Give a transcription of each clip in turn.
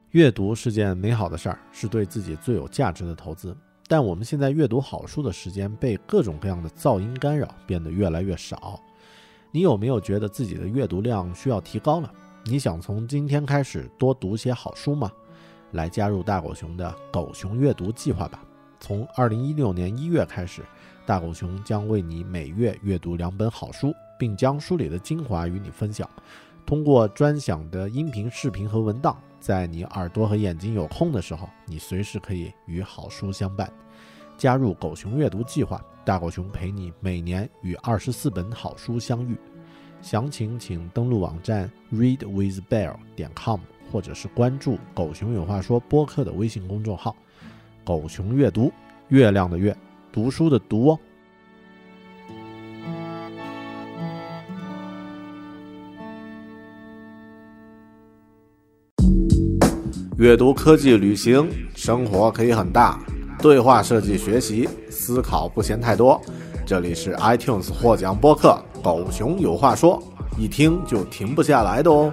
阅读是件美好的事儿，是对自己最有价值的投资。但我们现在阅读好书的时间被各种各样的噪音干扰，变得越来越少。你有没有觉得自己的阅读量需要提高了？你想从今天开始多读些好书吗？来加入大狗熊的狗熊阅读计划吧。从2016年1月开始，大狗熊将为你每月阅读2本好书，并将书里的精华与你分享。通过专享的音频、视频和文档，在你耳朵和眼睛有空的时候，你随时可以与好书相伴。加入狗熊阅读计划，大狗熊陪你每年与24本好书相遇。详情请登录网站 readwithbear.com， 或者是关注狗熊有话说播客的微信公众号。狗熊阅读，月亮的月，读书的读哦。阅读、科技、旅行，生活可以很大。对话设计学习，思考不嫌太多。这里是 iTunes 获奖播客《狗熊有话说》，一听就停不下来的哦。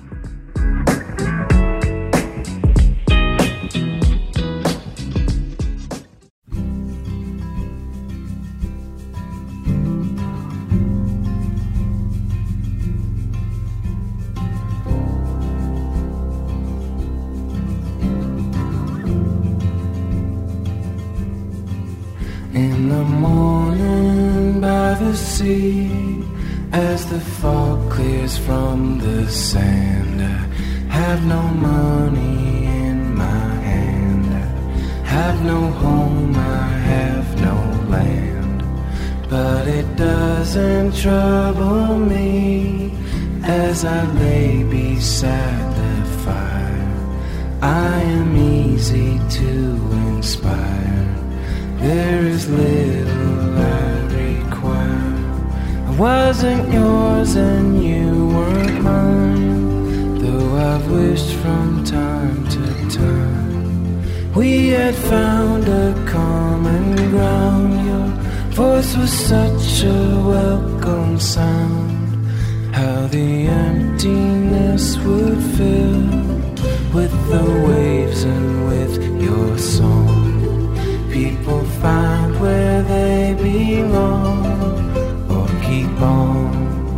In the morning by the sea, as the fog clears from the sand, I have no money in my hand, I have no home, I have no land, but it doesn't trouble me as I lay beside the fire. I am easy to inspire.There is little I require. I wasn't yours and you weren't mine, though I've wished from time to time we had found a common ground. Your voice was such a welcome sound. How the emptiness would fill with the waves and with your song.People find where they belong or keep on.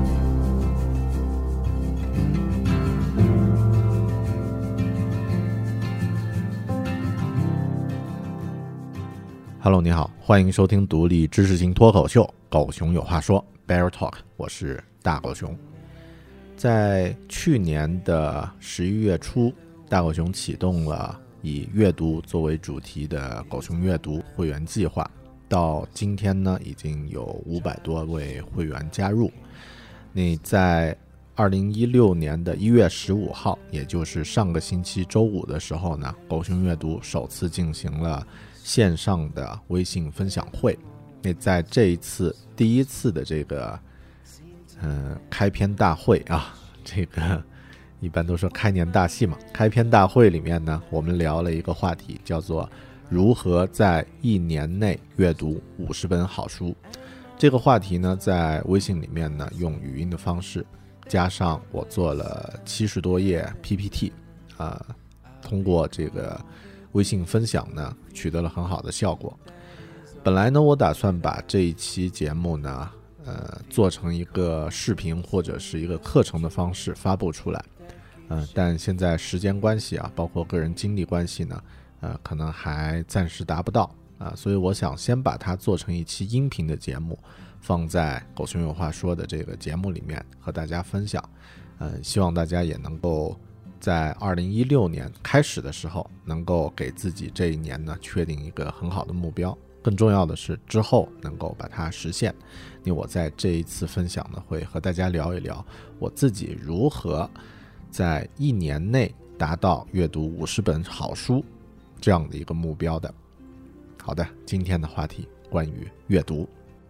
Hello， 你好，欢迎收听独立知识型脱口秀《狗熊有话说》Bear Talk， 我是大狗熊。在去年的11月初，大狗熊启动了以阅读作为主题的狗熊阅读会员计划，到今天呢，已经有500多位会员加入。那在2016年的1月15号，也就是上个星期周五的时候呢，狗熊阅读首次进行了线上的微信分享会。那在这一次第一次的这个开篇大会啊，这个一般都说开年大戏嘛，开篇大会里面呢，我们聊了一个话题，叫做如何在1年内阅读50本好书。这个话题呢，在微信里面呢，用语音的方式，加上我做了70多页 PPT， 通过这个微信分享呢，取得了很好的效果。本来呢，我打算把这一期节目呢，做成一个视频或者是一个课程的方式发布出来。但现在时间关系啊，包括个人精力关系呢，可能还暂时达不到啊，所以我想先把它做成一期音频的节目，放在狗熊有话说的这个节目里面和大家分享。希望大家也能够在2016年开始的时候，能够给自己这一年呢确定一个很好的目标。更重要的是之后能够把它实现。因为我在这一次分享呢，会和大家聊一聊我自己如何在1年内达到阅读50本好书这样的一个目标的。好的，今天的话题关于阅读。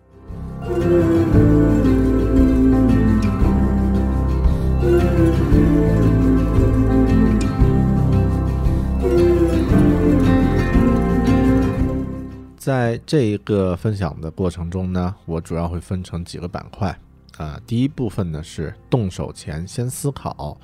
在这一个分享的过程中呢，我主要会分成几个板块。第一部分呢是动手前先思考，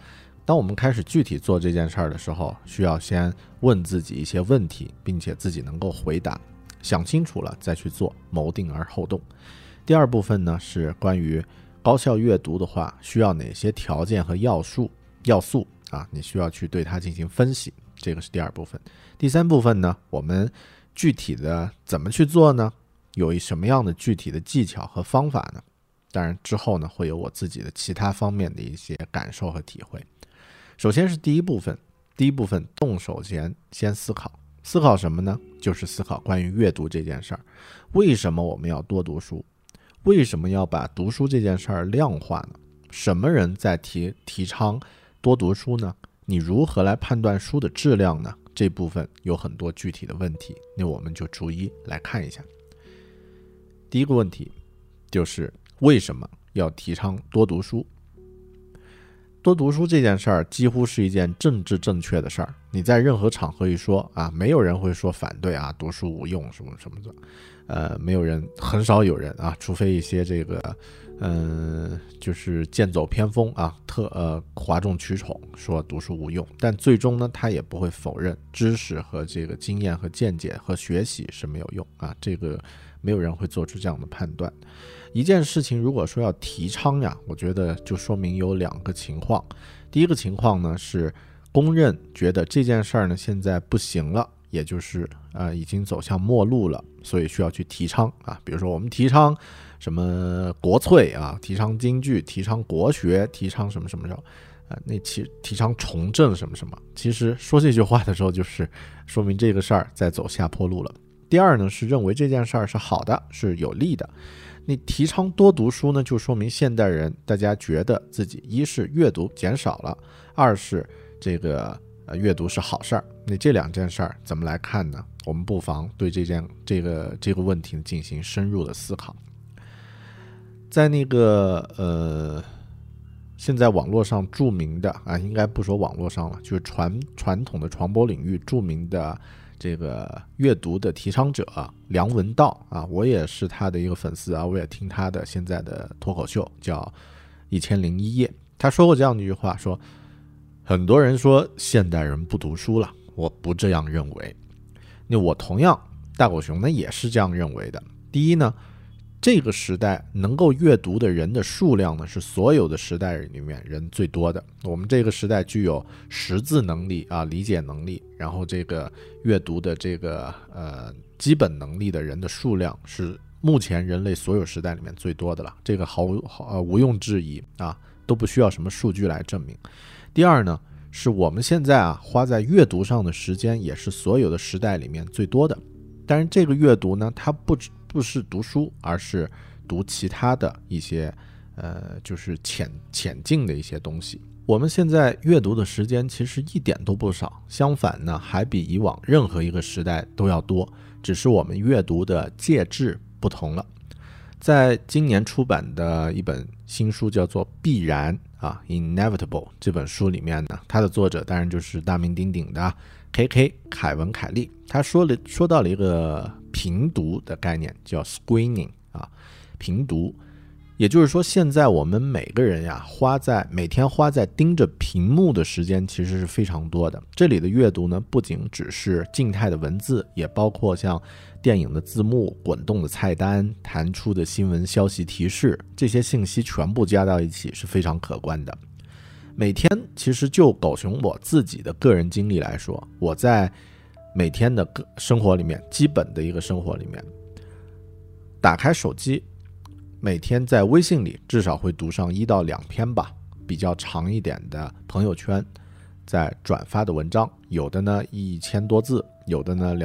当我们开始具体做这件事儿的时候，需要先问自己一些问题，并且自己能够回答，想清楚了再去做，谋定而后动。第二部分呢，是关于高效阅读的话需要哪些条件和要素啊，你需要去对它进行分析，这个是第二部分。第三部分呢，我们具体的怎么去做呢？有什么样的具体的技巧和方法呢？当然之后呢，会有我自己的其他方面的一些感受和体会。首先是第一部分动手先思考什么呢？就是思考关于阅读这件事儿。为什么我们要多读书？为什么要把读书这件事儿量化呢？什么人在提倡多读书呢？你如何来判断书的质量呢？这部分有很多具体的问题，那我们就逐一来看一下。第一个问题就是为什么要提倡多读书？多读书这件事儿几乎是一件政治正确的事儿，你在任何场合一说啊，没有人会说反对啊，读书无用什么什么的，没有人，很少有人啊，除非一些这个就是剑走偏锋啊，哗众取宠说读书无用，但最终呢，他也不会否认知识和这个经验和见解和学习是没有用啊，这个没有人会做出这样的判断。一件事情如果说要提倡呀，我觉得就说明有两个情况。第一个情况呢是公认觉得这件事儿呢现在不行了，也就是已经走向末路了，所以需要去提倡啊。比如说我们提倡什么国粹啊，提倡京剧，提倡国学，提倡什么什么什么提倡从政什么什么。其实说这句话的时候，就是说明这个事儿在走下坡路了。第二呢是认为这件事儿是好的，是有利的。你提倡多读书呢，就说明现代人大家觉得自己一是阅读减少了，二是这个阅读是好事儿。那这两件事儿怎么来看呢？我们不妨对这个问题进行深入的思考。在那个现在网络上著名的啊，应该不说网络上了，就是传统的传播领域著名的这个阅读的提倡者梁文道啊，我也是他的一个粉丝啊，我也听他的现在的脱口秀叫1001夜。他说过这样的一句话，说很多人说现代人不读书了，我不这样认为。那我同样大狗熊呢也是这样认为的。第一呢，这个时代能够阅读的人的数量呢是所有的时代里面人最多的。我们这个时代具有识字能力啊，理解能力，然后这个阅读的这个基本能力的人的数量是目前人类所有时代里面最多的了，这个毋庸置疑啊，都不需要什么数据来证明。第二呢，是我们现在花在阅读上的时间也是所有的时代里面最多的。但是这个阅读呢，它不是读书，而是读其他的一些就是浅近的一些东西。我们现在阅读的时间其实一点都不少，相反呢，还比以往任何一个时代都要多，只是我们阅读的介质不同了。在今年出版的一本新书叫做《必然》Inevitable 这本书里面呢，它的作者当然就是大名鼎鼎的 KK 凯文凯利，他说到了一个评读的概念，叫 screening 评读。也就是说，现在我们每个人每天花在盯着屏幕的时间其实是非常多的。这里的阅读呢，不仅只是静态的文字，也包括像电影的字幕、滚动的菜单、弹出的新闻消息提示，这些信息全部加到一起是非常可观的。每天其实就狗熊我自己的个人经历来说，我在每天的生活里面，基本的一个生活里面，打开手机，每天在微信里至少会读上1到2篇吧，比较长一点的朋友圈在转发的文章，有的呢1000多字，有的呢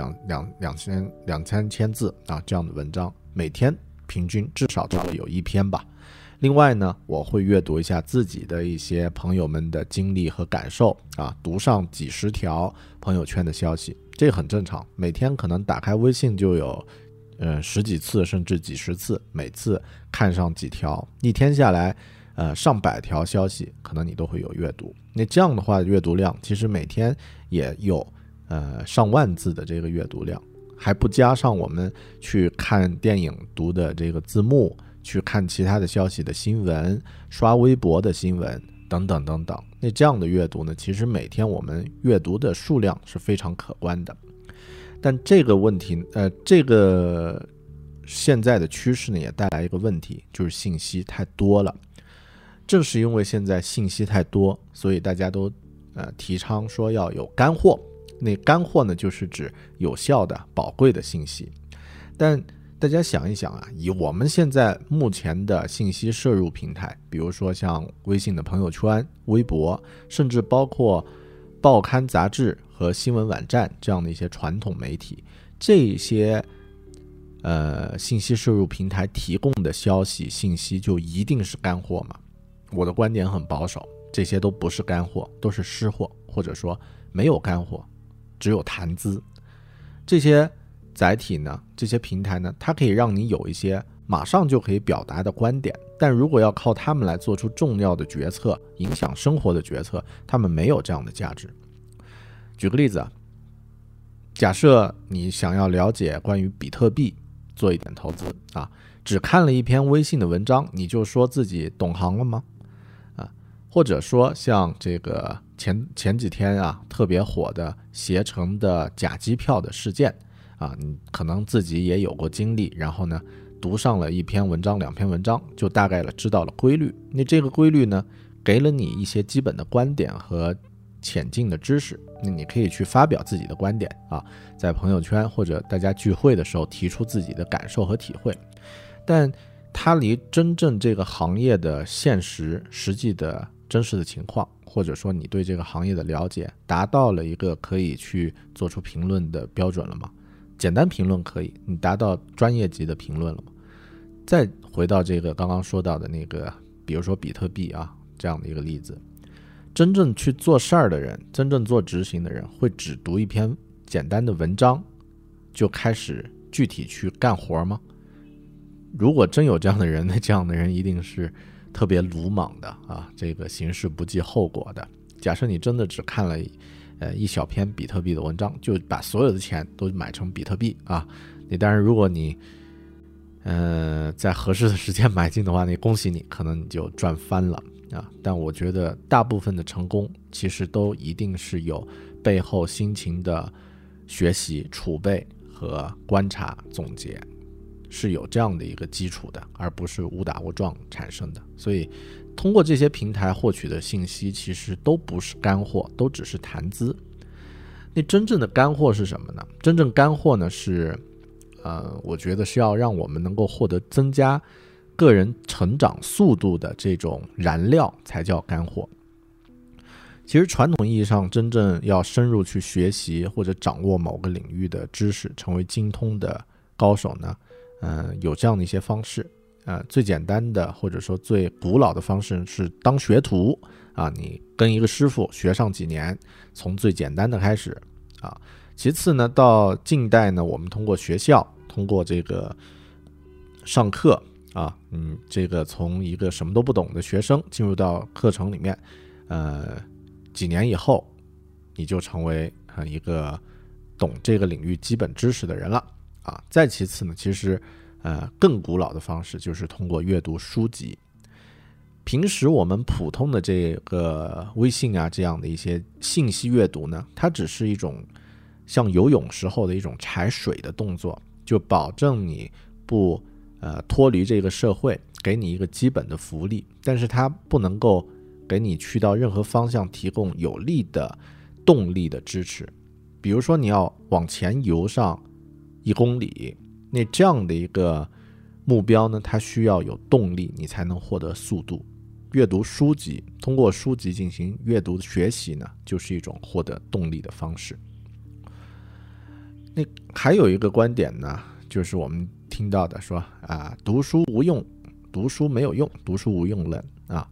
2000字这样的文章，每天平均至少有1篇吧。另外呢，我会阅读一下自己的一些朋友们的经历和感受读上几十条朋友圈的消息，这很正常。每天可能打开微信就有十几次甚至几十次，每次看上几条，一天下来上百条消息可能你都会有阅读。那这样的话阅读量其实每天也有上万字的这个阅读量，还不加上我们去看电影读的这个字幕，去看其他的消息的新闻，刷微博的新闻等等等等。那这样的阅读呢，其实每天我们阅读的数量是非常可观的。但这个问题，这个现在的趋势呢，也带来一个问题，就是信息太多了。正是因为现在信息太多，所以大家都提倡说要有干货。那干货呢，就是指有效的、宝贵的信息。但大家想一想啊，以我们现在目前的信息摄入平台，比如说像微信的朋友圈、微博，甚至包括报刊杂志和新闻网站这样的一些传统媒体，这些信息摄入平台提供的消息信息就一定是干货吗？我的观点很保守，这些都不是干货，都是湿货，或者说没有干货，只有谈资。这些载体呢，这些平台呢，它可以让你有一些马上就可以表达的观点，但如果要靠他们来做出重要的决策，影响生活的决策，他们没有这样的价值。举个例子啊，假设你想要了解关于比特币，做一点投资啊，只看了一篇微信的文章，你就说自己懂行了吗？或者说像这个前几天啊特别火的携程的假机票的事件啊，你可能自己也有过经历，然后呢读上了一篇文章、2篇文章，就大概知道了规律。那这个规律呢，给了你一些基本的观点和浅近的知识，那你可以去发表自己的观点啊，在朋友圈或者大家聚会的时候提出自己的感受和体会。但它离真正这个行业的实际的真实的情况，或者说你对这个行业的了解，达到了一个可以去做出评论的标准了吗？简单评论可以，你达到专业级的评论了吗？再回到这个刚刚说到的那个，比如说比特币啊这样的一个例子，真正去做事儿的人，真正做执行的人，会只读一篇简单的文章就开始具体去干活吗？如果真有这样的人，那这样的人一定是特别鲁莽的啊，这个行事不计后果的。假设你真的只看了一小篇比特币的文章，就把所有的钱都买成比特币啊，你当然如果你在合适的时间买进的话，那恭喜你，可能你就赚翻了啊。但我觉得大部分的成功其实都一定是有背后辛勤的学习、储备和观察总结，是有这样的一个基础的，而不是误打误撞产生的。所以通过这些平台获取的信息其实都不是干货，都只是谈资。那真正的干货是什么呢？真正干货呢是我觉得是要让我们能够获得增加个人成长速度的这种燃料才叫干货。其实传统意义上真正要深入去学习或者掌握某个领域的知识，成为精通的高手呢，有这样的一些方式。最简单的或者说最古老的方式是当学徒啊，你跟一个师傅学上几年，从最简单的开始啊。其次呢，到近代呢，我们通过学校，通过这个上课啊，这个从一个什么都不懂的学生进入到课程里面，几年以后，你就成为一个懂这个领域基本知识的人了啊。再其次呢，其实更古老的方式就是通过阅读书籍。平时我们普通的这个微信啊这样的一些信息阅读呢，它只是一种像游泳时候的一种踩水的动作，就保证你不脱离这个社会，给你一个基本的福利，但是它不能够给你去到任何方向提供有力的动力的支持。比如说你要往前游上1公里，那这样的一个目标呢，它需要有动力，你才能获得速度。阅读书籍，通过书籍进行阅读学习呢，就是一种获得动力的方式。那还有一个观点呢，就是我们听到的说读书无用，读书没有用，读书无用论啊。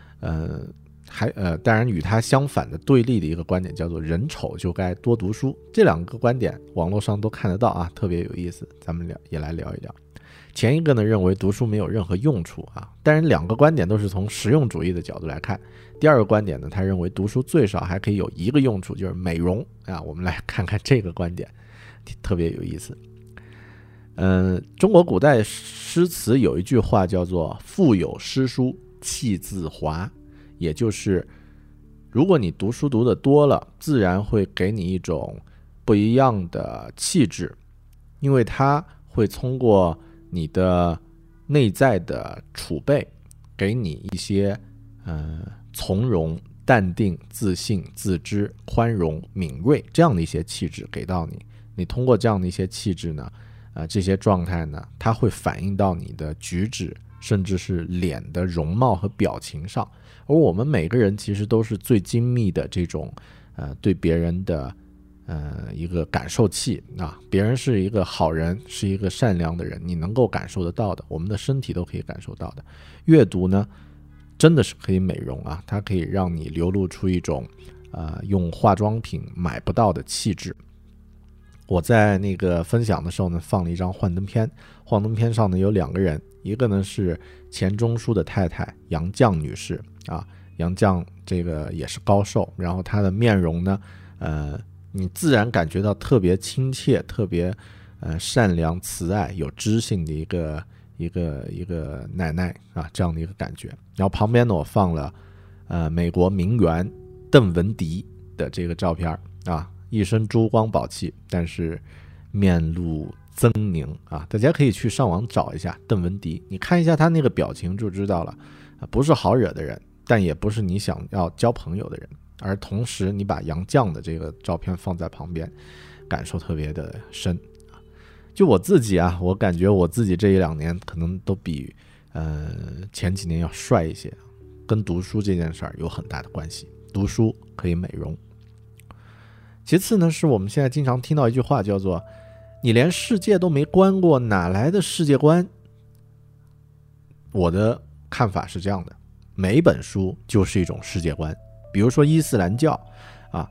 当然与它相反的对立的一个观点叫做人丑就该多读书。这两个观点网络上都看得到啊，特别有意思，咱们也来聊一聊。前一个呢认为读书没有任何用处啊，当然两个观点都是从实用主义的角度来看。第二个观点呢，他认为读书最少还可以有一个用处，就是美容啊。我们来看看这个观点，特别有意思。中国古代诗词有一句话叫做腹有诗书气自华， 也就是如果你读书读得多了，自然会给你一种不一样的气质，因为它会通过你的内在的储备，给你一些从容、淡定、自信、自知、宽容、敏锐这样的一些气质给到你。你通过这样的一些气质呢，这些状态呢，它会反映到你的举止，甚至是脸的容貌和表情上。而我们每个人其实都是最精密的这种对别人的一个感受器啊，别人是一个好人，是一个善良的人，你能够感受得到的，我们的身体都可以感受到的。阅读呢，真的是可以美容啊，它可以让你流露出一种用化妆品买不到的气质。我在那个分享的时候呢，放了一张幻灯片，幻灯片上呢有2个人，一个呢是钱钟书的太太杨绛女士啊，杨绛这个也是高瘦，然后她的面容呢，你自然感觉到特别亲切，特别善良慈爱有知性的一个奶奶啊，这样的一个感觉。然后旁边呢我放了美国名媛邓文迪的这个照片啊，一身珠光宝气，但是面露狰狞啊，大家可以去上网找一下邓文迪，你看一下他那个表情就知道了，不是好惹的人，但也不是你想要交朋友的人。而同时你把杨绛的这个照片放在旁边，感受特别的深。就我自己啊，我感觉我自己这1-2年可能都比前几年要帅一些，跟读书这件事儿有很大的关系，读书可以美容。其次呢，是我们现在经常听到一句话叫做你连世界都没观过，哪来的世界观？我的看法是这样的，每一本书就是一种世界观。比如说伊斯兰教啊，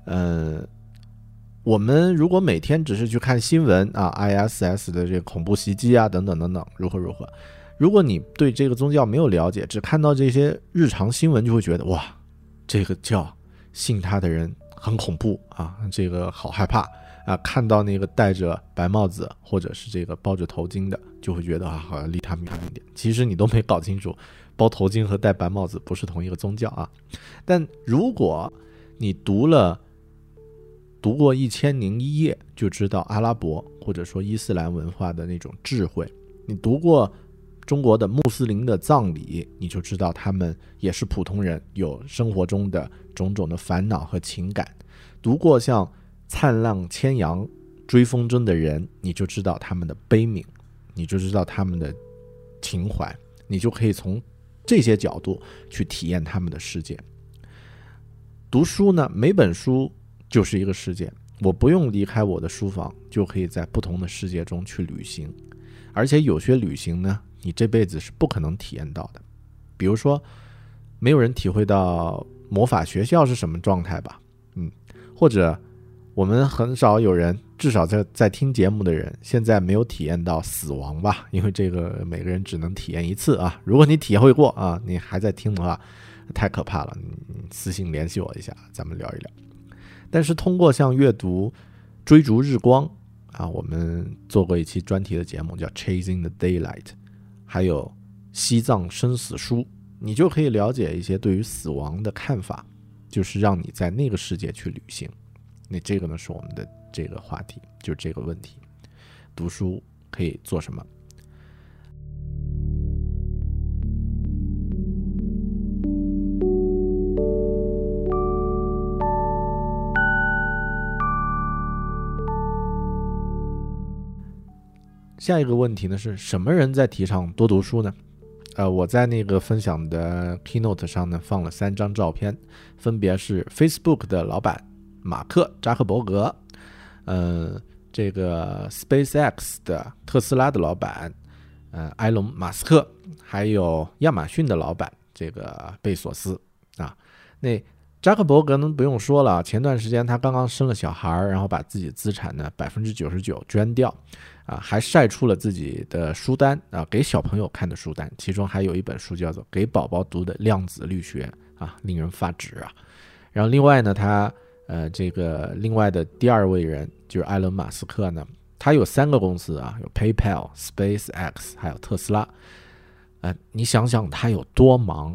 我们如果每天只是去看新闻啊 ，ISS 的这个恐怖袭击啊，等等等等，如何，如果你对这个宗教没有了解，只看到这些日常新闻，就会觉得哇，这个教信他的人很恐怖啊，这个好害怕啊！看到那个戴着白帽子或者是这个包着头巾的，就会觉得好像离他们远一点。其实你都没搞清楚，包头巾和戴白帽子不是同一个宗教啊。但如果你读过1001夜，就知道阿拉伯或者说伊斯兰文化的那种智慧。你读过中国的穆斯林的葬礼，你就知道他们也是普通人，有生活中的种种的烦恼和情感。读过像灿浪千阳追风筝的人，你就知道他们的悲悯，你就知道他们的情怀，你就可以从这些角度去体验他们的世界。读书呢，每本书就是一个世界，我不用离开我的书房，就可以在不同的世界中去旅行。而且有些旅行呢，你这辈子是不可能体验到的。比如说，没有人体会到魔法学校是什么状态吧？或者我们很少有人，至少在听节目的人，现在没有体验到死亡吧？因为这个每个人只能体验一次啊。如果你体会过啊，你还在听的话，太可怕了，你私信联系我一下，咱们聊一聊。但是通过像阅读追逐日光啊，我们做过一期专题的节目叫 Chasing the Daylight， 还有西藏生死书，你就可以了解一些对于死亡的看法，就是让你在那个世界去旅行。那这个呢是我们的这个话题，就是这个问题，读书可以做什么？下一个问题呢是什么人在提倡多读书呢？我在那个分享的 keynote 上呢放了3张照片，分别是 Facebook 的老板马克扎克伯格，这个 SpaceX 的特斯拉的老板埃隆马斯克，还有亚马逊的老板这个贝索斯啊。那扎克伯格呢不用说了，前段时间他刚刚生了小孩，然后把自己的资产呢99%捐掉啊，还晒出了自己的书单啊，给小朋友看的书单，其中还有一本书叫做《给宝宝读的量子力学》啊，令人发指啊。然后另外呢，他这个另外的第2位人就是埃隆马斯克呢，他有3个公司啊，有 PayPal、SpaceX 还有特斯拉。你想想他有多忙，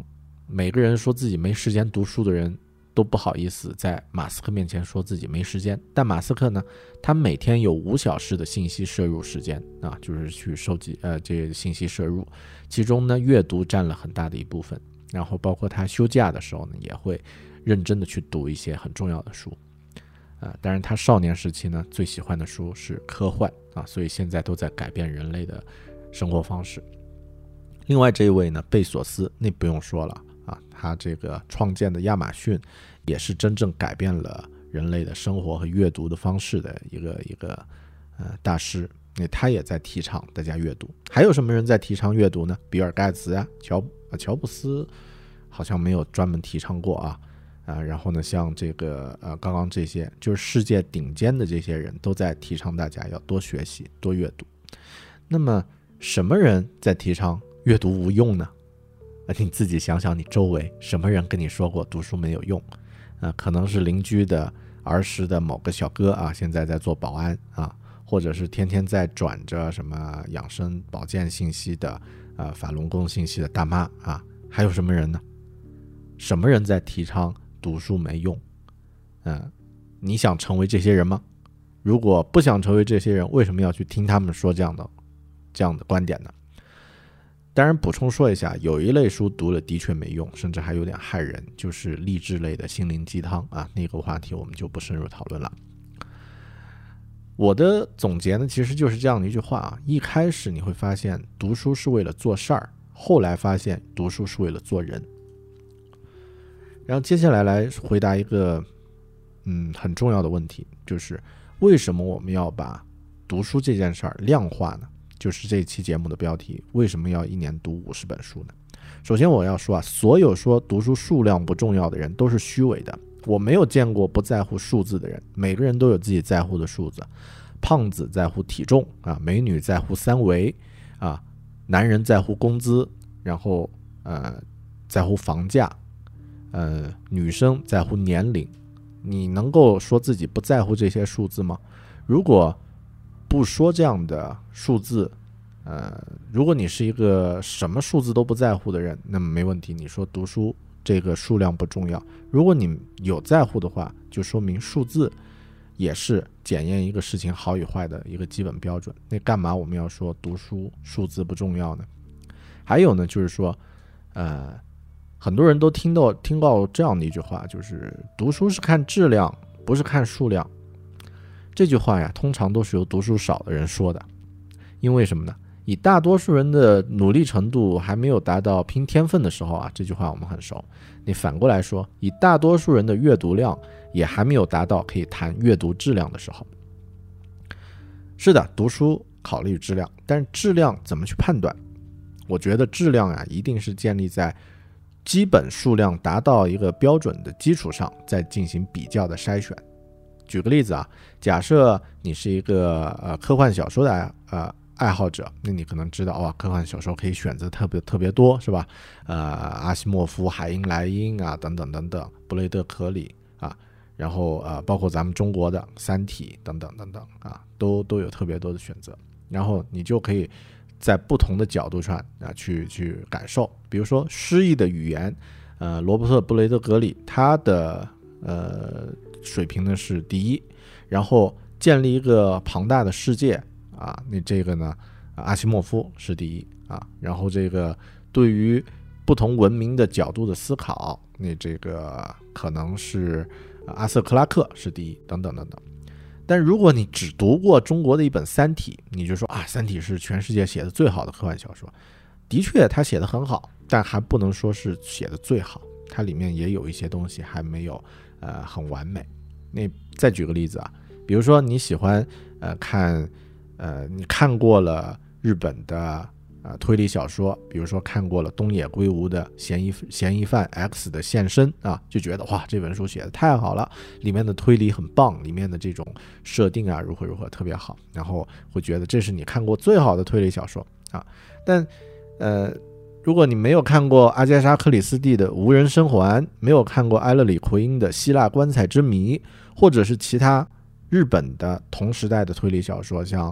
每个人说自己没时间读书的人都不好意思在马斯克面前说自己没时间，但马斯克呢，他每天有5小时的信息摄入时间啊，就是去收集这个信息摄入，其中呢阅读占了很大的一部分，然后包括他休假的时候呢，也会认真的去读一些很重要的书，当然他少年时期呢最喜欢的书是科幻啊，所以现在都在改变人类的生活方式。另外这一位呢，贝索斯，那不用说了啊，他这个创建的亚马逊也是真正改变了人类的生活和阅读的方式的一个大师，他也在提倡大家阅读。还有什么人在提倡阅读呢？比尔盖茨啊，乔布斯好像没有专门提倡过啊。然后呢，像这个刚刚这些就是世界顶尖的这些人都在提倡大家要多学习多阅读。那么什么人在提倡阅读无用呢？你自己想想，你周围什么人跟你说过读书没有用？可能是邻居的儿时的某个小哥啊，现在在做保安啊，或者是天天在转着什么养生保健信息的法轮功信息的大妈啊，还有什么人呢？什么人在提倡读书没用？你想成为这些人吗？如果不想成为这些人，为什么要去听他们说这样的观点呢？当然补充说一下，有一类书读了的确没用，甚至还有点害人，就是励志类的心灵鸡汤啊，那个话题我们就不深入讨论了。我的总结呢，其实就是这样的一句话啊，一开始你会发现读书是为了做事儿，后来发现读书是为了做人。然后接下来回答一个很重要的问题，就是为什么我们要把读书这件事儿量化呢？就是这期节目的标题，为什么要1年读50本书呢？首先我要说啊，所有说读书数量不重要的人都是虚伪的，我没有见过不在乎数字的人，每个人都有自己在乎的数字。胖子在乎体重啊，美女在乎3围啊，男人在乎工资，然后在乎房价，女生在乎年龄。你能够说自己不在乎这些数字吗？如果不说这样的数字，如果你是一个什么数字都不在乎的人，那么没问题，你说读书这个数量不重要。如果你有在乎的话，就说明数字也是检验一个事情好与坏的一个基本标准。那干嘛我们要说读书数字不重要呢？还有呢，就是说很多人都听到这样的一句话，就是读书是看质量，不是看数量。这句话呀，通常都是由读书少的人说的。因为什么呢？以大多数人的努力程度还没有达到拼天分的时候啊，这句话我们很熟。你反过来说，以大多数人的阅读量也还没有达到可以谈阅读质量的时候。是的，读书考虑质量，但是质量怎么去判断？我觉得质量啊，一定是建立在基本数量达到一个标准的基础上，再进行比较的筛选。举个例子啊，假设你是一个科幻小说的爱好者，那你可能知道科幻小说可以选择特别多，是吧？阿西莫夫、海因莱因啊，等等等等，布雷德克里啊，然后包括咱们中国的《三体》等等等等啊，都有特别多的选择。然后你就可以在不同的角度上去感受。比如说诗意的语言，罗伯特·布雷德格里他的水平呢是第一，然后建立一个庞大的世界啊，那这个呢阿西莫夫是第一啊，然后这个对于不同文明的角度的思考，那这个可能是阿瑟克拉克是第一，等等等等。但如果你只读过中国的一本《三体》，你就说《三体》是全世界写的最好的科幻小说，的确它写的很好，但还不能说是写的最好，它里面也有一些东西还没有很完美。那再举个例子啊，比如说你喜欢你看过了日本的推理小说，比如说看过了东野圭吾的嫌疑犯 X 的现身啊，就觉得哇，这本书写的太好了，里面的推理很棒，里面的这种设定啊如何特别好，然后会觉得这是你看过最好的推理小说啊。但如果你没有看过阿加莎·克里斯蒂的《无人生还》，没有看过埃勒里·奎因的《希腊棺材之谜》，或者是其他日本的同时代的推理小说，像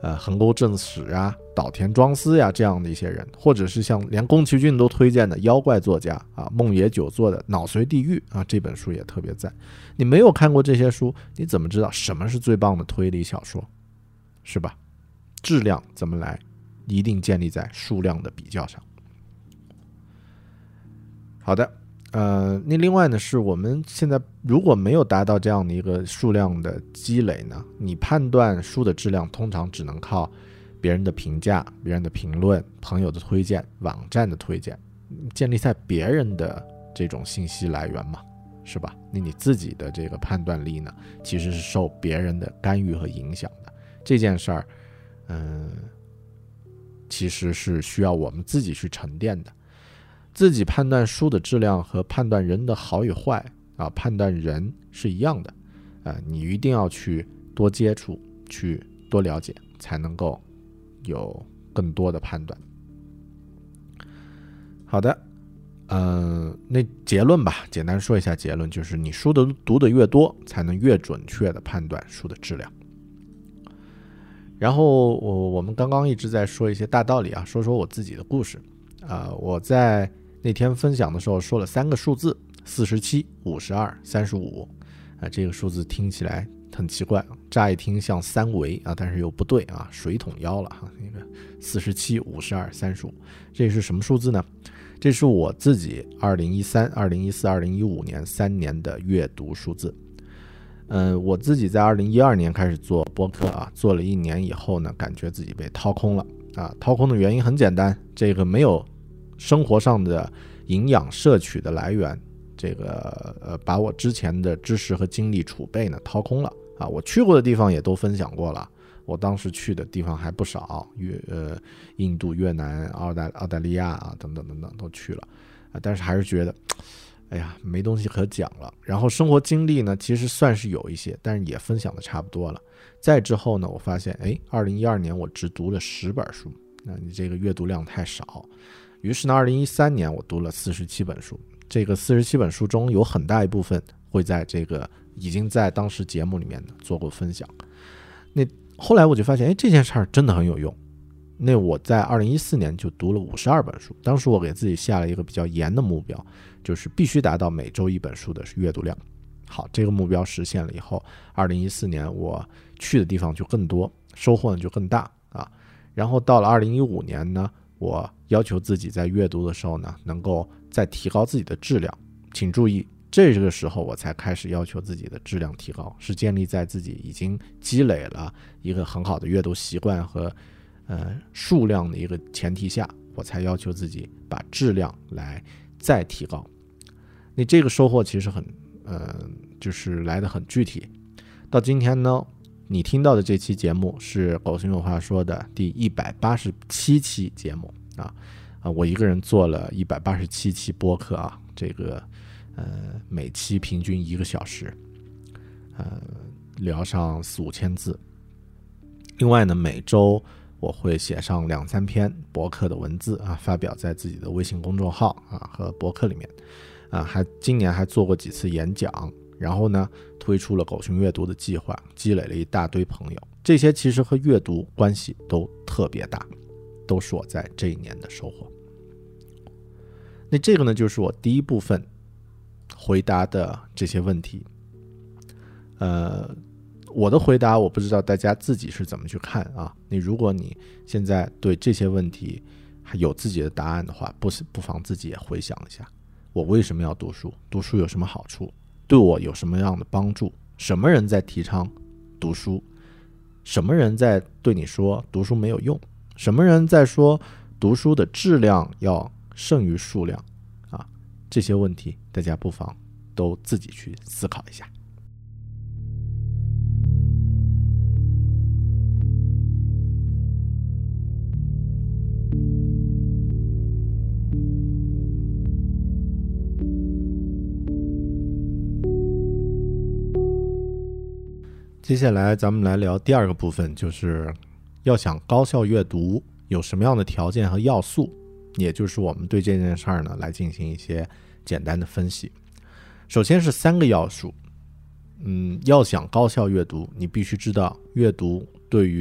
横沟正史啊、岛田庄司呀这样的一些人，或者是像连宫崎骏都推荐的妖怪作家啊，梦野久作的《脑髓地狱》啊，这本书也特别赞。你没有看过这些书，你怎么知道什么是最棒的推理小说？是吧？质量怎么来？一定建立在数量的比较上。好的，那另外呢，是我们现在如果没有达到这样的一个数量的积累呢，你判断书的质量通常只能靠别人的评价、别人的评论、朋友的推荐、网站的推荐，建立在别人的这种信息来源嘛，是吧？那你自己的这个判断力呢，其实是受别人的干预和影响的。这件事儿，其实是需要我们自己去沉淀的。自己判断书的质量和判断人的好与坏啊，判断人是一样的，你一定要去多接触，去多了解，才能够有更多的判断。好的，那结论吧，简单说一下结论，就是你书的读得越多，才能越准确的判断书的质量。然后我们刚刚一直在说一些大道理啊，说说我自己的故事我在那天分享的时候说了3个数字：47、52、35这个数字听起来很奇怪，乍一听像三维啊，但是又不对啊，水桶腰了哈。那个47、52、35，这是什么数字呢？这是我自己2013、2014、2015年3年的阅读数字。我自己在2012年开始做播客啊，做了1年以后呢，感觉自己被掏空了啊。掏空的原因很简单，这个没有生活上的营养摄取的来源，这个把我之前的知识和精力储备呢掏空了啊。我去过的地方也都分享过了，我当时去的地方还不少，印度、越南、澳大利亚啊等等等等都去了但是还是觉得哎呀，没东西可讲了。然后生活经历呢，其实算是有一些，但是也分享的差不多了。再之后呢，我发现2012年我只读了10本书，那你这个阅读量太少。于是呢，2013年我读了47本书，这个47本书中有很大一部分会在这个已经在当时节目里面做过分享。那后来我就发现，这件事儿真的很有用。那我在2014年就读了52本书，当时我给自己下了一个比较严的目标，就是必须达到每周1本书的阅读量。好，这个目标实现了以后，2014年我去的地方就更多，收获呢就更大啊。然后到了2015年呢，我要求自己在阅读的时候呢，能够再提高自己的质量。请注意，这个时候我才开始要求自己的质量提高，是建立在自己已经积累了一个很好的阅读习惯和数量的一个前提下，我才要求自己把质量来再提高。那这个收获其实很就是来得很具体。到今天呢，你听到的这期节目是狗熊有话说的第187期节目我一个人做了187期播客啊，这个每期平均1个小时，聊上4、5千字。另外呢，每周我会写上2-3篇博客的文字发表在自己的微信公众号和博客里面今年还做过几次演讲，然后呢推出了狗熊阅读的计划，积累了一大堆朋友，这些其实和阅读关系都特别大，都是我在这一年的收获。那这个呢，就是我第一部分回答的这些问题。我的回答我不知道大家自己是怎么去看那如果你现在对这些问题还有自己的答案的话，不妨自己也回想一下，我为什么要读书？读书有什么好处？对我有什么样的帮助？什么人在提倡读书？什么人在对你说读书没有用？什么人在说读书的质量要胜于数量这些问题大家不妨都自己去思考一下。接下来咱们来聊第2个部分，就是要想高效阅读有什么样的条件和要素，也就是我们对这件事儿呢来进行一些简单的分析。首先是3个要素。要想高效阅读，你必须知道阅读对于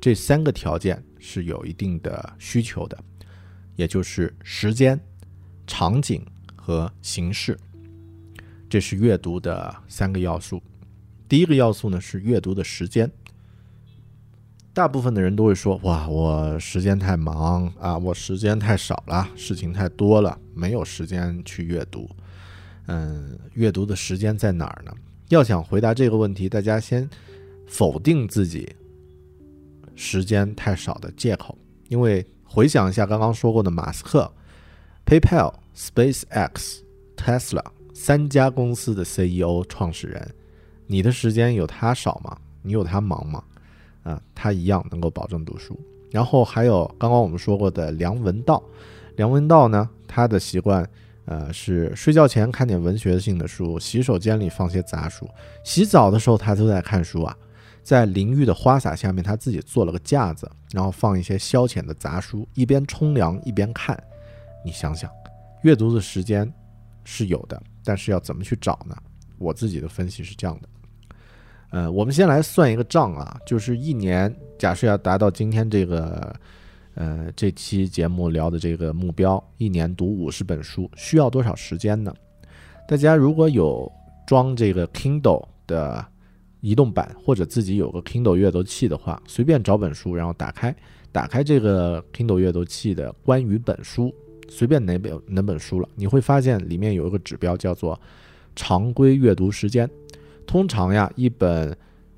这3个条件是有一定的需求的，也就是时间、场景和形式，这是阅读的3个要素。第一个要素呢是阅读的时间。大部分的人都会说，哇，我时间太忙啊，我时间太少了，事情太多了，没有时间去阅读。阅读的时间在哪儿呢？要想回答这个问题，大家先否定自己时间太少的借口。因为回想一下刚刚说过的马斯克、PayPal、SpaceX、Tesla 3家公司的 CEO 创始人，你的时间有他少吗？你有他忙吗？他一样能够保证读书。然后还有刚刚我们说过的梁文道，梁文道呢，他的习惯是睡觉前看点文学性的书，洗手间里放些杂书，洗澡的时候他都在看书啊。在淋浴的花洒下面他自己做了个架子，然后放一些消遣的杂书，一边冲凉一边看。你想想，阅读的时间是有的，但是要怎么去找呢？我自己的分析是这样的。我们先来算一个账啊，就是一年，假设要达到今天这个这期节目聊的这个目标，一年读50本书，需要多少时间呢？大家如果有装这个 Kindle 的移动版，或者自己有个 Kindle 阅读器的话，随便找本书，然后打开这个 Kindle 阅读器的关于本书，随便哪本书了，你会发现里面有一个指标叫做常规阅读时间。通常呀，一本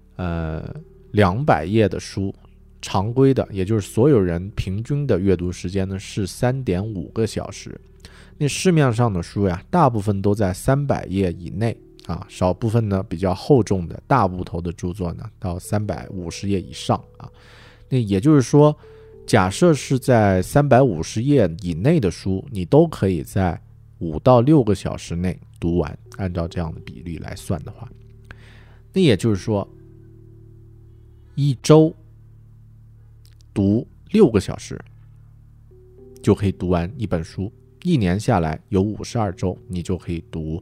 200页的书，常规的，也就是所有人平均的阅读时间呢是 3.5 个小时。那市面上的书呀，大部分都在300页以内啊，少部分呢比较厚重的大部头的著作呢到350页以上啊。那也就是说，假设是在350页以内的书，你都可以在5到6个小时内读完，按照这样的比例来算的话，那也就是说一周读6个小时就可以读完一本书，一年下来有52周，你就可以读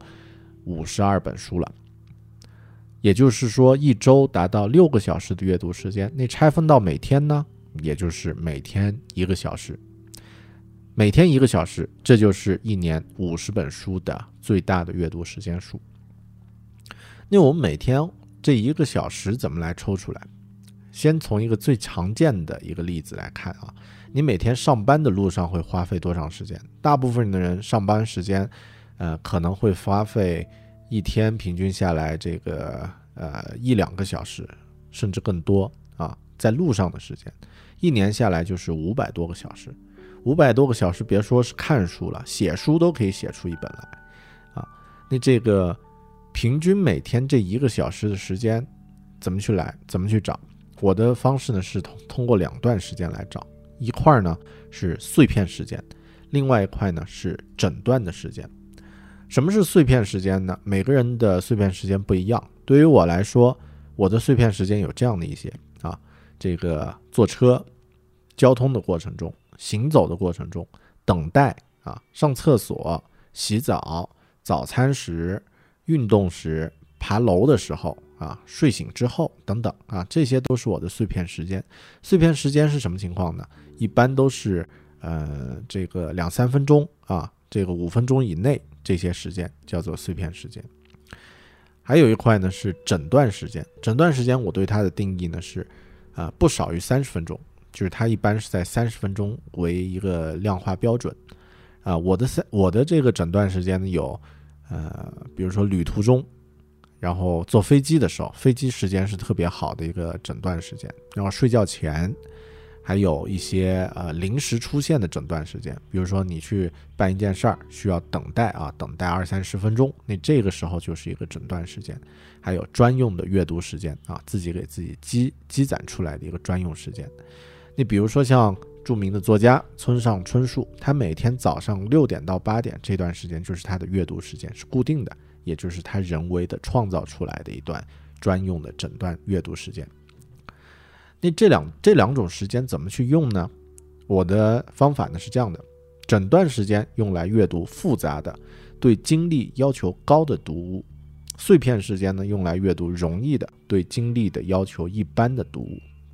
52本书了。也就是说一周达到6个小时的阅读时间，那拆分到每天呢，也就是每天1个小时，每天1个小时，这就是一年50本书的最大的阅读时间数。那我们每天这1个小时怎么来抽出来？先从一个最常见的一个例子来看啊，你每天上班的路上会花费多长时间？大部分的人上班时间可能会花费一天平均下来这个1-2个小时，甚至更多啊，在路上的时间，一年下来就是500多个小时。500多个小时，别说是看书了，写书都可以写出一本来啊。那这个平均每天这1个小时的时间怎么去找？我的方式呢是通过2段时间来找，一块呢是碎片时间，另外一块呢是整段的时间。什么是碎片时间呢？每个人的碎片时间不一样。对于我来说，我的碎片时间有这样的一些啊，这个坐车、交通的过程中、行走的过程中、等待啊、上厕所、洗澡、早餐时、运动时、爬楼的时候啊、睡醒之后等等啊，这些都是我的碎片时间。碎片时间是什么情况呢？一般都是这个2-3分钟啊，这个5分钟以内，这些时间叫做碎片时间。还有一块呢是整段时间，整段时间我对它的定义呢是不少于30分钟，就是它一般是在30分钟为一个量化标准啊。我的这个整段时间呢有比如说旅途中，然后坐飞机的时候，飞机时间是特别好的一个整段时间，然后睡觉前，还有一些临时出现的整段时间，比如说你去办一件事儿需要等待20-30分钟，那这个时候就是一个整段时间。还有专用的阅读时间啊，自己给自己积攒出来的一个专用时间。你比如说像著名的作家村上春树，他每天早上6点到8点这段时间就是他的阅读时间，是固定的，也就是他人为的创造出来的一段专用的整段阅读时间。那这两种时间怎么去用呢？我的方法呢是这样的：整段时间用来阅读复杂的、对精力要求高的读物；碎片时间呢用来阅读容易的、对精力的要求一般的读物。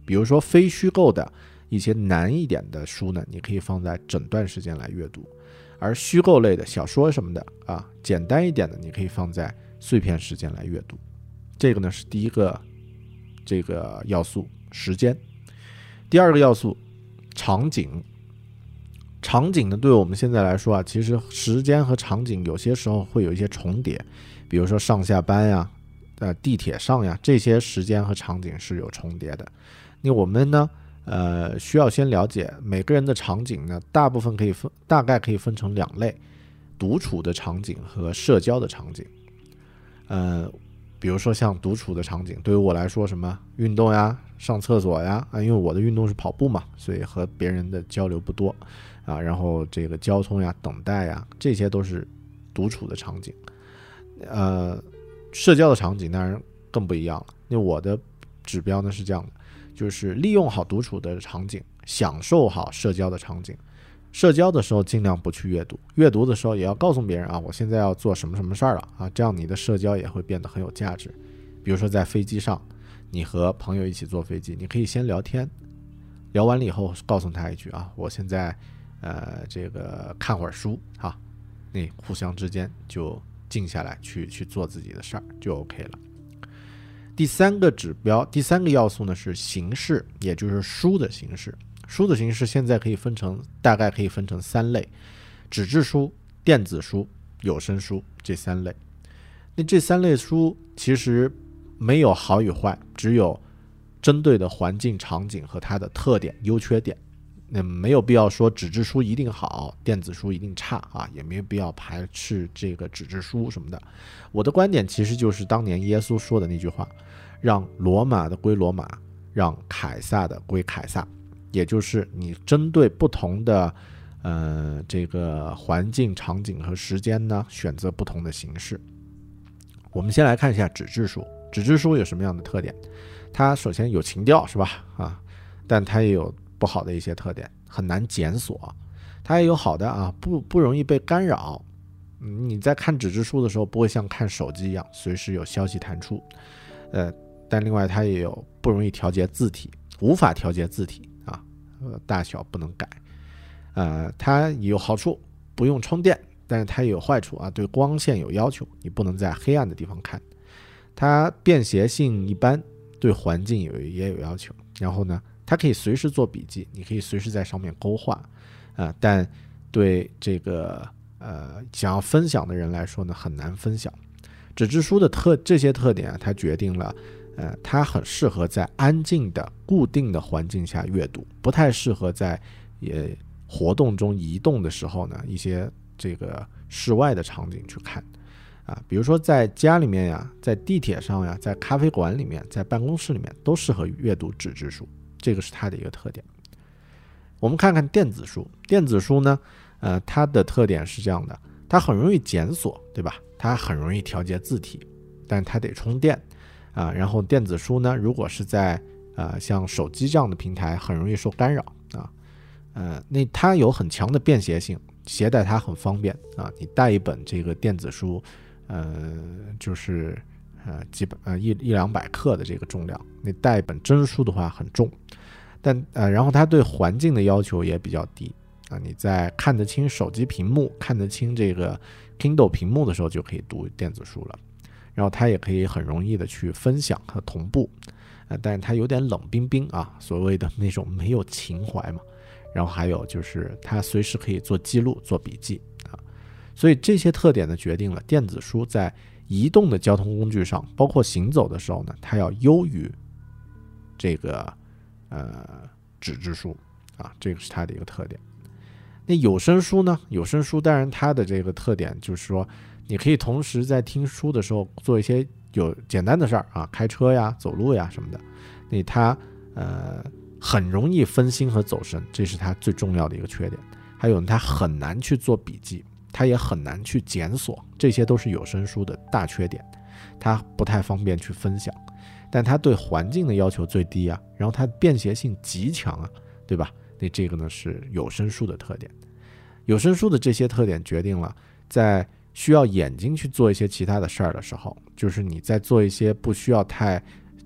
比如说非虚构的一些难一点的书呢，你可以放在整段时间来阅读，而虚构类的小说什么的啊，简单一点的你可以放在碎片时间来阅读。这个呢是第一个这个要素，时间。第二个要素，场景。场景呢，对我们现在来说啊，其实时间和场景有些时候会有一些重叠，比如说上下班呀、地铁上呀，这些时间和场景是有重叠的。那我们呢，需要先了解每个人的场景呢，大概可以分成两类：独处的场景和社交的场景。比如说像独处的场景，对于我来说，什么运动呀、上厕所呀，因为我的运动是跑步嘛，所以和别人的交流不多啊。然后这个交通呀、等待呀，这些都是独处的场景。社交的场景当然更不一样了。那我的指标呢是这样的，就是利用好独处的场景，享受好社交的场景。社交的时候尽量不去阅读，阅读的时候也要告诉别人啊，我现在要做什么什么事儿了啊，这样你的社交也会变得很有价值。比如说在飞机上，你和朋友一起坐飞机，你可以先聊天，聊完了以后告诉他一句啊，我现在这个看会儿书啊，你互相之间就静下来去做自己的事儿就 OK 了。第三个指标，第三个要素呢是形式，也就是书的形式。书的形式现在大概可以分成三类：纸质书、电子书、有声书这三类。那这三类书其实没有好与坏，只有针对的环境场景和它的特点优缺点。那没有必要说纸质书一定好，电子书一定差啊，也没有必要排斥这个纸质书什么的。我的观点其实就是当年耶稣说的那句话：让罗马的归罗马，让凯撒的归凯撒。也就是你针对不同的这个环境场景和时间呢，选择不同的形式。我们先来看一下纸质书。纸质书有什么样的特点？它首先有情调是吧啊，但它也有不好的一些特点，很难检索。它也有好的啊，不容易被干扰。你在看纸质书的时候不会像看手机一样随时有消息弹出。但另外它也有不容易调节字体，无法调节字体啊，大小不能改。它也有好处，不用充电，但是它也有坏处啊，对光线有要求，你不能在黑暗的地方看。它便携性一般，对环境也有要求。然后呢，它可以随时做笔记，你可以随时在上面勾画但对这个想要分享的人来说呢，很难分享。纸质书的这些特点它决定了它很适合在安静的固定的环境下阅读，不太适合在活动中移动的时候呢，一些这个室外的场景去看比如说在家里面呀，在地铁上呀，在咖啡馆里面，在办公室里面都适合阅读纸质书，这个是它的一个特点。我们看看电子书。电子书呢它的特点是这样的，它很容易检索，对吧？它很容易调节字体，但它得充电然后电子书呢，如果是在像手机这样的平台，很容易受干扰那它有很强的便携性，携带它很方便你带一本这个电子书就是一两百克的这个重量，你带一本真书的话很重，但然后它对环境的要求也比较低你在看得清手机屏幕、看得清这个 Kindle 屏幕的时候就可以读电子书了。然后它也可以很容易的去分享和同步但是它有点冷冰冰所谓的那种没有情怀嘛。然后还有就是它随时可以做记录、做笔记所以这些特点呢，决定了电子书在移动的交通工具上，包括行走的时候呢，它要优于这个纸质书这个是它的一个特点。那有声书呢？有声书当然它的这个特点就是说，你可以同时在听书的时候做一些有简单的事儿开车呀、走路呀什么的。那它很容易分心和走神，这是它最重要的一个缺点。还有它很难去做笔记，它也很难去检索，这些都是有声书的大缺点。它不太方便去分享，但它对环境的要求最低然后它便携性极强对吧？那这个呢是有声书的特点。有声书的这些特点决定了在需要眼睛去做一些其他的事儿的时候，就是你在做一些不需要太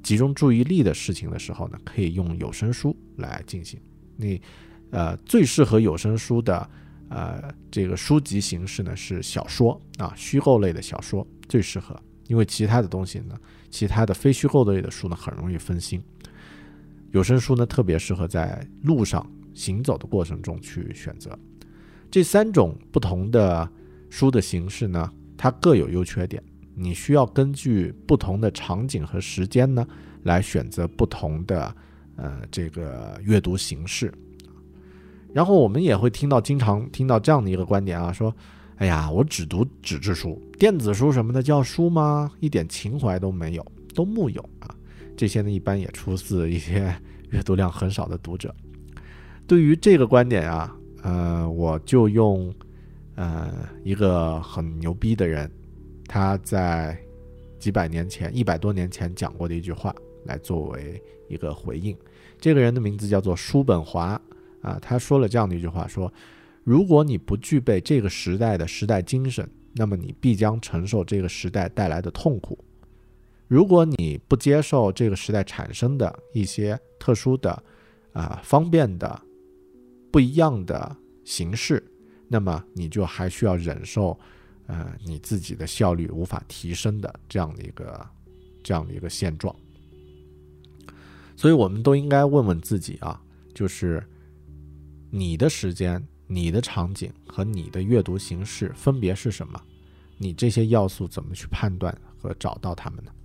集中注意力的事情的时候呢，可以用有声书来进行。你最适合有声书的这个书籍形式呢是小说啊，虚构类的小说最适合，因为其他的东西呢，其他的非虚构类的书呢很容易分心。有声书呢特别适合在路上行走的过程中去选择。这3种不同的书的形式呢，它各有优缺点，你需要根据不同的场景和时间呢来选择不同的这个阅读形式。然后我们也会经常听到这样的一个观点啊，说哎呀，我只读纸质书，电子书什么的叫书吗？一点情怀都没有，都木有啊。这些呢一般也出自一些阅读量很少的读者。对于这个观点啊，我就用一个很牛逼的人，他在几百年前100多年前讲过的一句话来作为一个回应。这个人的名字叫做叔本华啊，他说了这样的一句话，说如果你不具备这个时代的时代精神，那么你必将承受这个时代带来的痛苦。如果你不接受这个时代产生的一些特殊的方便的不一样的形式，那么你就还需要忍受你自己的效率无法提升的这样的一个现状。所以我们都应该问问自己啊，就是你的时间、你的场景和你的阅读形式分别是什么？你这些要素怎么去判断和找到它们呢？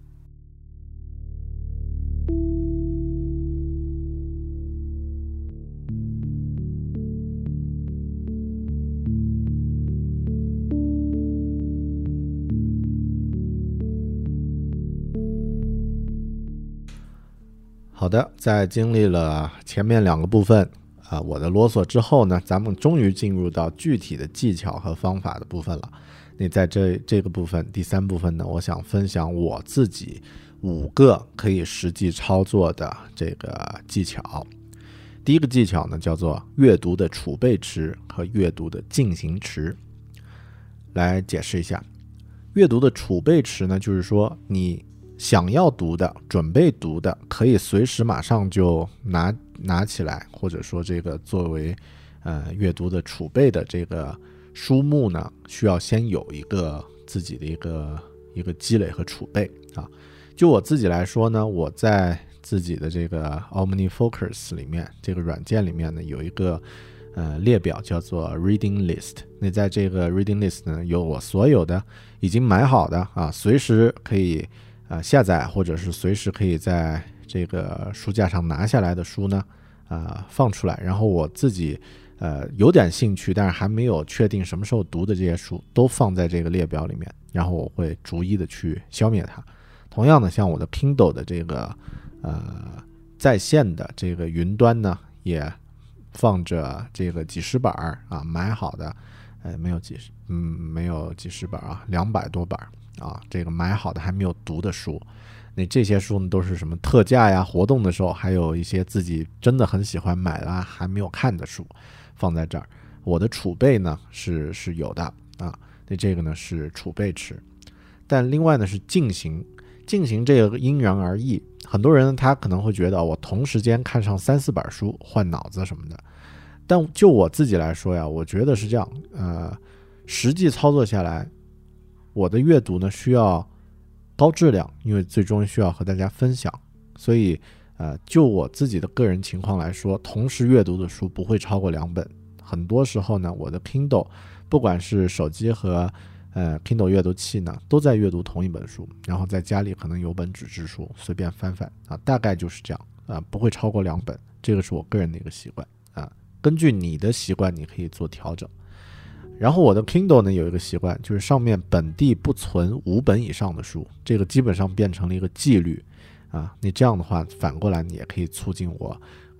好的，在经历了前面2个部分我的啰嗦之后呢，咱们终于进入到具体的技巧和方法的部分了。那在这个部分，第3部分呢，我想分享我自己5个可以实际操作的这个技巧。第一个技巧呢，叫做阅读的储备池和阅读的进行池。来解释一下，阅读的储备池呢，就是说你想要读的、准备读的，可以随时马上就拿起来，或者说这个作为阅读的储备的这个书目呢，需要先有一个自己的一个积累和储备啊。就我自己来说呢，我在自己的这个 OmniFocus 里面，这个软件里面呢，有一个列表叫做 Reading List。那在这个 Reading List 呢，有我所有的已经买好的随时可以下载，或者是随时可以在这个书架上拿下来的书呢放出来。然后我自己有点兴趣但是还没有确定什么时候读的这些书都放在这个列表里面，然后我会逐一的去消灭它。同样的，像我的 Kindle 的这个在线的这个云端呢，也放着这个几十本买好的没有几十本200多本这个买好的还没有读的书。那这些书呢，都是什么特价呀、活动的时候，还有一些自己真的很喜欢买了还没有看的书放在这儿。我的储备呢是有的那这个呢是储备池。但另外呢是进行这个因人而异，很多人他可能会觉得我同时间看上3-4本书换脑子什么的，但就我自己来说呀，我觉得是这样实际操作下来，我的阅读呢需要高质量，因为最终需要和大家分享，所以就我自己的个人情况来说，同时阅读的书不会超过2本。很多时候呢，我的 Kindle 不管是手机和Kindle 阅读器呢，都在阅读同一本书，然后在家里可能有本纸质书随便翻翻大概就是这样不会超过2本。这个是我个人的一个习惯根据你的习惯你可以做调整。然后我的 Kindle 呢有一个习惯，就是上面本地不存5本以上的书，这个基本上变成了一个纪律你这样的话，反过来你也可以促进我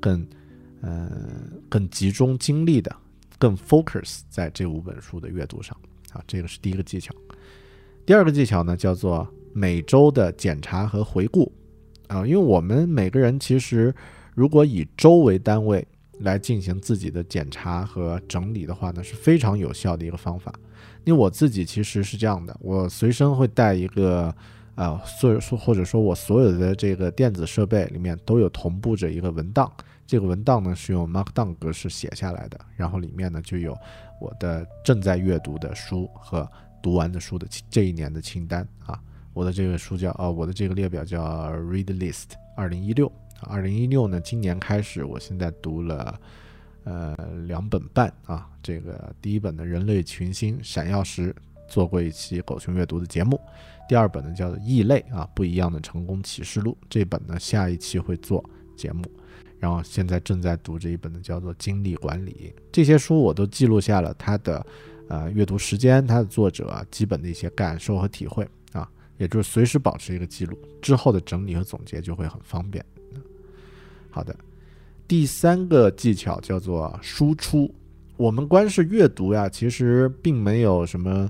更集中精力的、更 focus 在这5本书的阅读上这个是第一个技巧。第二个技巧呢，叫做每周的检查和回顾因为我们每个人其实如果以周为单位来进行自己的检查和整理的话呢，是非常有效的一个方法。因为我自己其实是这样的，我随身会带一个或者说我所有的这个电子设备里面都有同步着一个文档，这个文档呢是用 Markdown 格式写下来的，然后里面呢就有我的正在阅读的书和读完的书的这一年的清单啊。我的这个书叫我的这个列表叫 Read List 2016呢，今年开始我现在读了2本半啊。这个第一本的人类群星闪耀时做过一期狗熊阅读的节目，第二本呢叫做异类啊，不一样的成功启示录，这本呢下一期会做节目。然后现在正在读这一本呢叫做精力管理，这些书我都记录下了它的阅读时间，它的作者基本的一些感受和体会啊，也就是随时保持一个记录，之后的整理和总结就会很方便。好的，第3个技巧叫做输出。我们光是阅读呀，其实并没有什么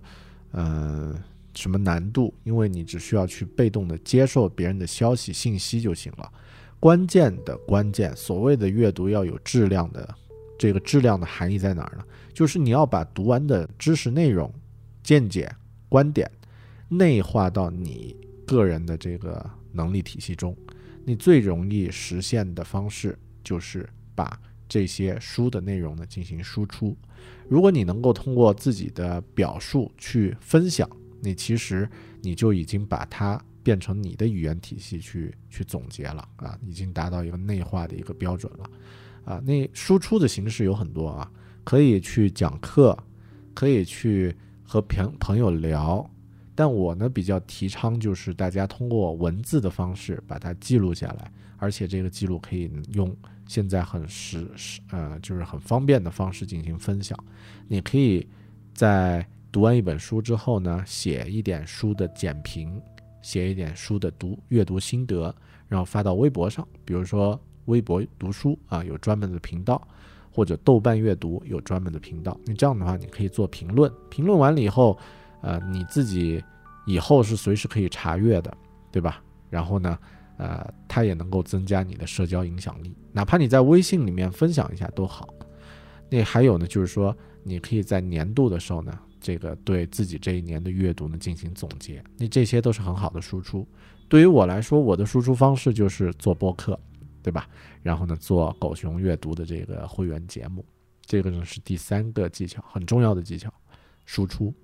难度，因为你只需要去被动的接受别人的消息信息就行了。关键，所谓的阅读要有质量的，这个质量的含义在哪儿呢？就是你要把读完的知识内容、见解、观点内化到你个人的这个能力体系中。你最容易实现的方式就是把这些书的内容呢进行输出。如果你能够通过自己的表述去分享，其实你就已经把它变成你的语言体系去总结了啊，已经达到一个内化的一个标准了啊。那输出的形式有很多啊，可以去讲课，可以去和朋友聊，但我呢比较提倡就是大家通过文字的方式把它记录下来，而且这个记录可以用现在就是很方便的方式进行分享。你可以在读完一本书之后呢，写一点书的简评，写一点书的阅读心得，然后发到微博上，比如说微博读书啊，有专门的频道，或者豆瓣阅读有专门的频道。你这样的话，你可以做评论，评论完了以后，你自己以后是随时可以查阅的，对吧？然后呢，它也能够增加你的社交影响力，哪怕你在微信里面分享一下都好。那还有呢，就是说你可以在年度的时候呢，这个对自己这一年的阅读呢进行总结，那这些都是很好的输出。对于我来说，我的输出方式就是做播客，对吧？然后呢，做狗熊阅读的这个会员节目，这个呢是第3个技巧，很重要的技巧，输出。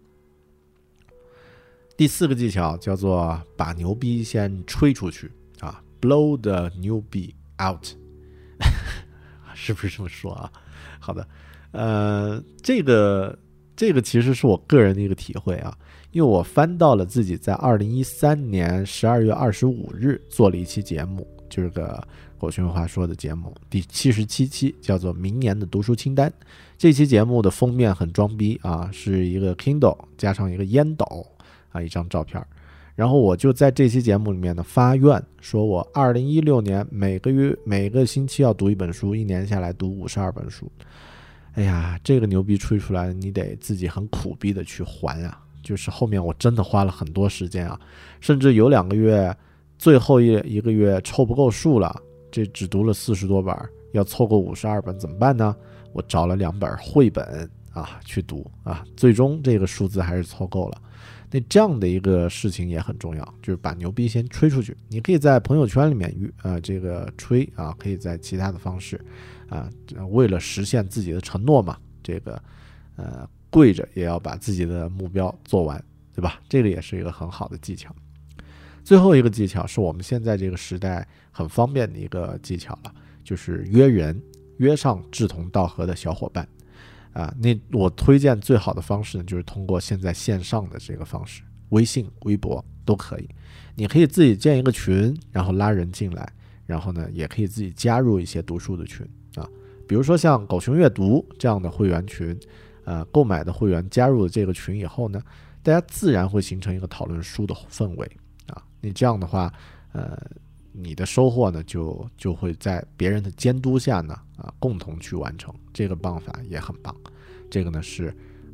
第4个技巧叫做把牛逼先吹出去啊 ，blow the 牛逼 out， 是不是这么说啊？好的，这个其实是我个人的一个体会啊，因为我翻到了自己在2013年12月25日做了一期节目，就是个狗熊有话说的节目，第77期，叫做明年的读书清单。这期节目的封面很装逼啊，是一个 Kindle 加上一个烟斗啊，一张照片。然后我就在这期节目里面呢发愿，说我2016年每个星期要读一本书，一年下来读52本书。哎呀，这个牛逼吹出来，你得自己很苦逼的去还啊！就是后面我真的花了很多时间啊，甚至有2个月，最后一个月凑不够数了，这只读了40多本，要凑够52本怎么办呢？我找了2本绘本啊去读啊，最终这个数字还是凑够了。那这样的一个事情也很重要，就是把牛逼先吹出去。你可以在朋友圈里面这个吹啊，可以在其他的方式啊，为了实现自己的承诺嘛，这个跪着也要把自己的目标做完，对吧？这个也是一个很好的技巧。最后一个技巧是我们现在这个时代很方便的一个技巧了，就是约上志同道合的小伙伴。那我推荐最好的方式呢，就是通过现在线上的这个方式，微信、微博都可以。你可以自己建一个群，然后拉人进来，然后呢，也可以自己加入一些读书的群啊，比如说像狗熊阅读这样的会员群，购买的会员加入了这个群以后呢，大家自然会形成一个讨论书的氛围啊。你这样的话，你的收获呢就会在别人的监督下呢共同去完成，这个办法也很棒。这个呢是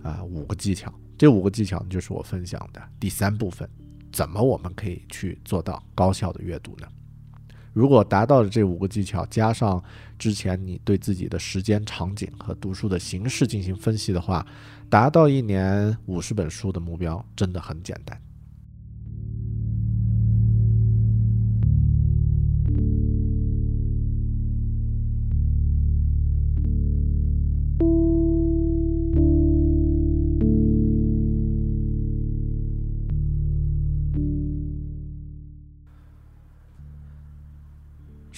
5个技巧，这5个技巧就是我分享的第3部分，怎么我们可以去做到高效的阅读呢？如果达到了这5个技巧，加上之前你对自己的时间场景和读书的形式进行分析的话，达到1年50本书的目标真的很简单。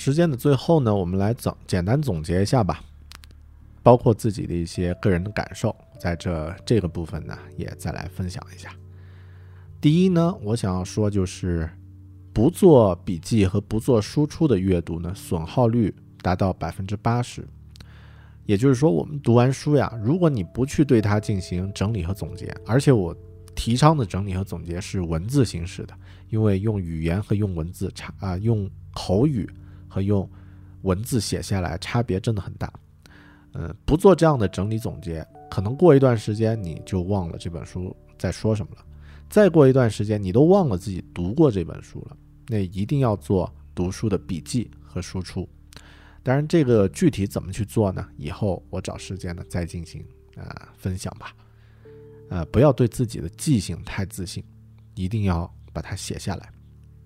时间的最后呢，我们来简单总结一下吧，包括自己的一些个人的感受，在这个部分呢也再来分享一下。第一呢，我想要说就是不做笔记和不做输出的阅读呢，损耗率达到 80%。 也就是说，我们读完书呀，如果你不去对它进行整理和总结，而且我提倡的整理和总结是文字形式的，因为用语言和用文字用口语和用文字写下来差别真的很大。不做这样的整理总结，可能过一段时间你就忘了这本书在说什么了，再过一段时间你都忘了自己读过这本书了。那一定要做读书的笔记和输出。当然这个具体怎么去做呢，以后我找时间呢再进行分享吧。不要对自己的记性太自信，一定要把它写下来，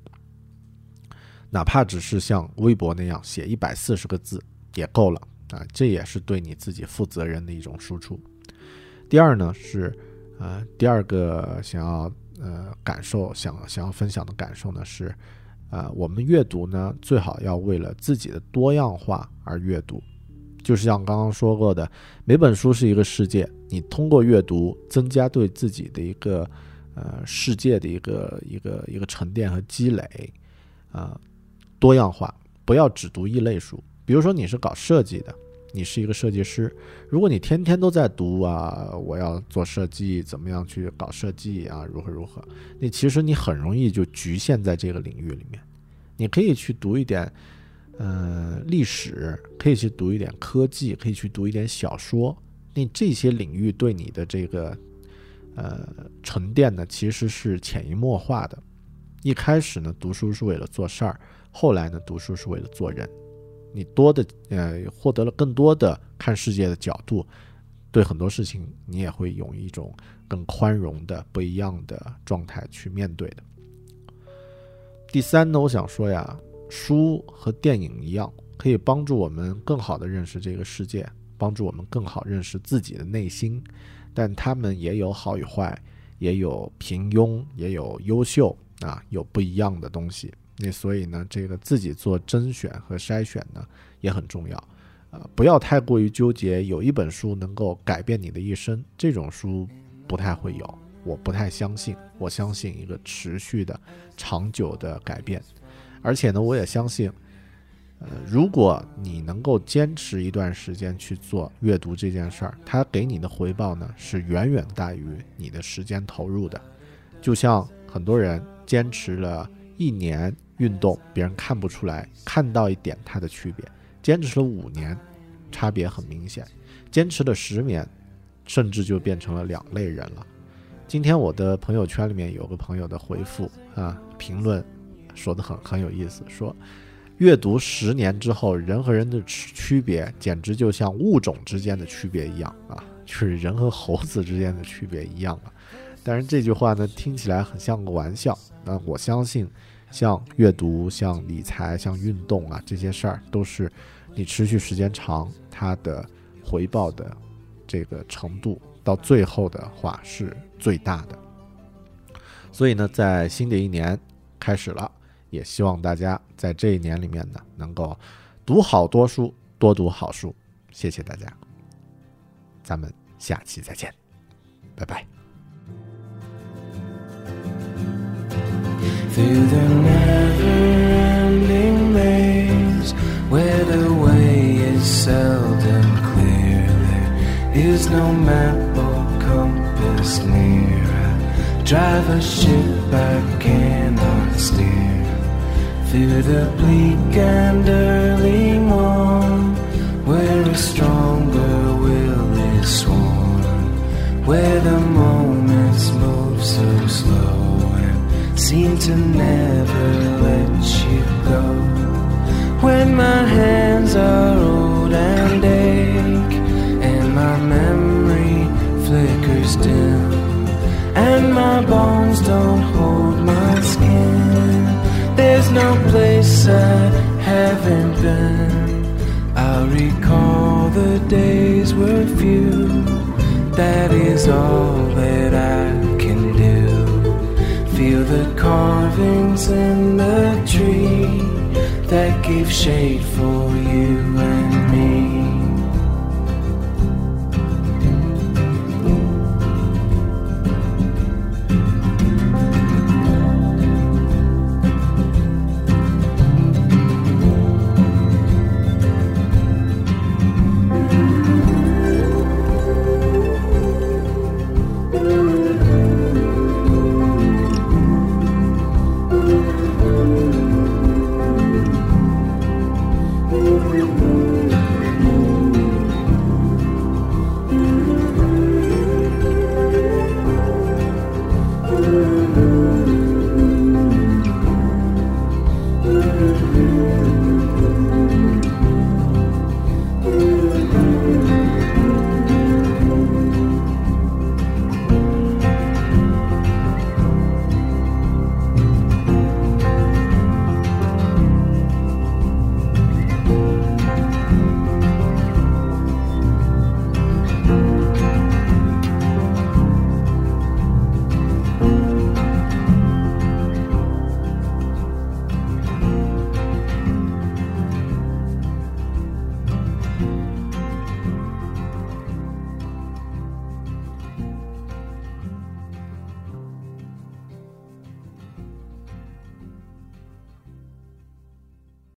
哪怕只是像微博那样写140个字也够了这也是对你自己负责任的一种输出。第二呢是第二个想要感受想要分享的感受呢是我们阅读呢最好要为了自己的多样化而阅读。就是像刚刚说过的，每本书是一个世界，你通过阅读增加对自己的一个世界的一个沉淀和积累多样化，不要只读一类书。比如说你是搞设计的，你是一个设计师，如果你天天都在读我要做设计，怎么样去搞设计如何，那其实你很容易就局限在这个领域里面。你可以去读一点历史，可以去读一点科技，可以去读一点小说，那这些领域对你的这个沉淀呢其实是潜移默化的。一开始呢读书是为了做事儿，后来呢读书是为了做人。你获得了更多的看世界的角度，对很多事情你也会用一种更宽容的不一样的状态去面对的。第三呢，我想说呀，书和电影一样，可以帮助我们更好地认识这个世界，帮助我们更好认识自己的内心，但他们也有好与坏，也有平庸，也有优秀有不一样的东西。那所以呢，这个自己做甄选和筛选呢也很重要。不要太过于纠结有一本书能够改变你的一生，这种书不太会有，我不太相信。我相信一个持续的长久的改变。而且呢，我也相信如果你能够坚持一段时间去做阅读这件事儿，它给你的回报呢是远远大于你的时间投入的。就像很多人坚持了1年运动，别人看不出来，看到一点它的区别，坚持了5年，差别很明显，坚持了10年，甚至就变成了2类人了。今天我的朋友圈里面有个朋友的回复评论说得很有意思，说阅读10年之后，人和人的区别简直就像物种之间的区别一样就是人和猴子之间的区别一样了。但是这句话呢听起来很像个玩笑，我相信像阅读、像理财、像运动这些事儿，都是你持续时间长，它的回报的这个程度到最后的话是最大的。所以呢，在新的一年开始了，也希望大家在这一年里面呢能够读好多书，多读好书。谢谢大家，咱们下期再见，拜拜。 Through the never-ending maze, where the way is seldom clear, there is no map or compass near. I drive a ship I cannot steer through the bleak and early morn, where a stronger will is sworn, where the moments move so slow seem to never let you go. When my hands are old and ache, and my memory flickers dim, and my bones don't hold my skin, there's no place I haven't been. I recall the days were few, that is all that I can do. Feel the carvings in the tree, that gave shade for you